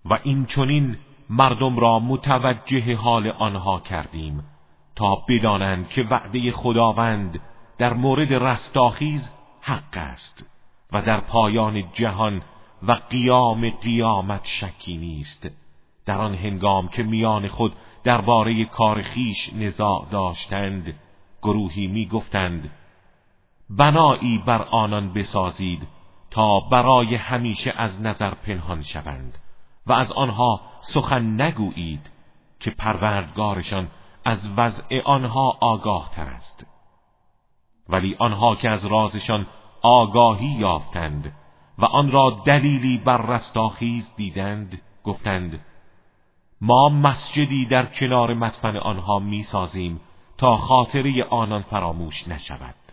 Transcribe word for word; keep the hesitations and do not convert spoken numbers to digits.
و این چنین مردم را متوجه حال آنها کردیم تا بدانند که وعده خداوند در مورد رستاخیز حق است و در پایان جهان و قیام قیامت شکی نیست. در آن هنگام که میان خود درباره کار خیش نزاع داشتند، گروهی می گفتند بنایی بر آنان بسازید تا برای همیشه از نظر پنهان شوند و از آنها سخن نگویید که پروردگارشان از وضع آنها آگاه تر است. ولی آنها که از رازشان آگاهی یافتند و آن را دلیلی بر رستاخیز دیدند، گفتند ما مسجدی در کنار مدفن آنها می سازیم تا خاطره آنان فراموش نشود.